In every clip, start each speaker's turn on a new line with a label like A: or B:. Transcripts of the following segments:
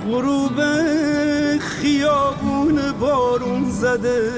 A: غروب خیابون بارون زده،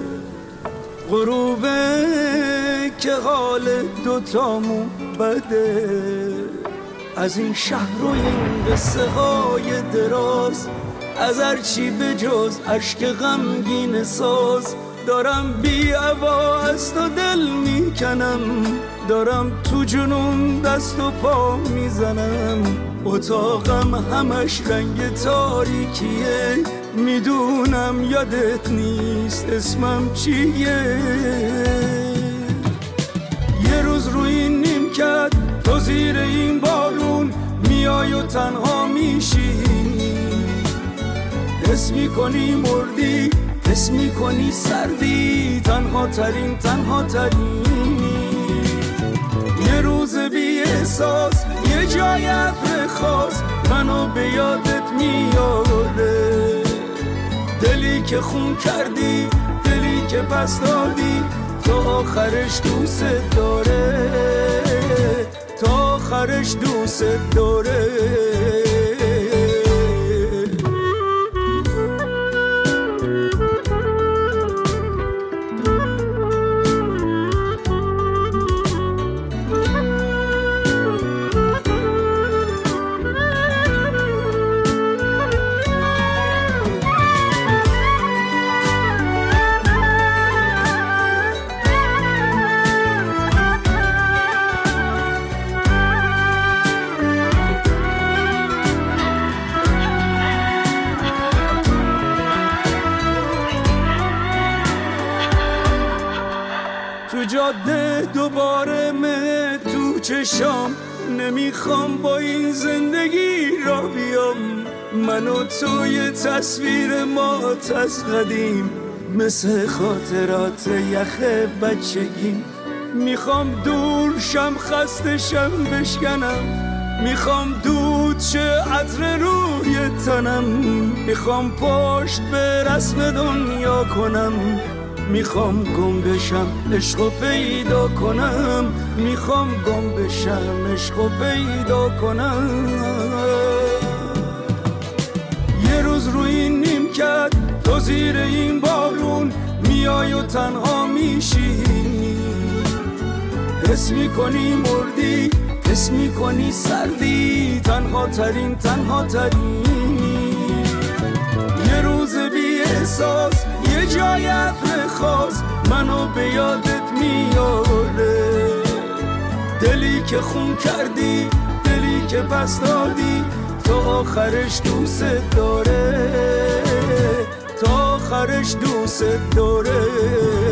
A: غروبه که حال دوتامون بده. از این شهر و این قصه های دراز، از هرچی به جز عشق غمگین ساز، دارم بی عوا از تو دل میکنم، دارم تو جنون دست و پا میزنم. اتاقم همش رنگ تاریکیه، میدونم یادت نیست اسمم چیه. یه روز روی این نیمکت تو زیر این بارون میای و تنها میشی، حس میکنی مردی، حس میکنی سردی، تنها ترین یه روز بی احساس، یه جای عطر خاص منو به یادت میاره. دلی که خون کردی، دلی که پس دادی، تا آخرش دوست داره، تا آخرش دوست داره. تو جاده دوباره مه تو چشام، نمیخوام با این زندگی را بیام. من و تو یه تصویر مات از قدیم، مثل خاطرات یخ بچگیم. میخوام دور شم، خسته شم بشکنم، میخوام دود شه عطر روی تنم، میخوام پشت به رسم دنیا کنم، میخوام گم بشم عشقو پیدا کنم، میخوام گم بشم عشقو پیدا کنم. یه روز روی این نیمکت تو زیر این بارون میای و تنها میشی، حس میکنی مردی، حس میکنی سردی، تنها ترین یه روز بی احساس، یه جای عطر خاص منو به یادت میاره. دلی که خون کردی، دلی که پس دادی، تا آخرش دوست داره، تا آخرش دوست داره.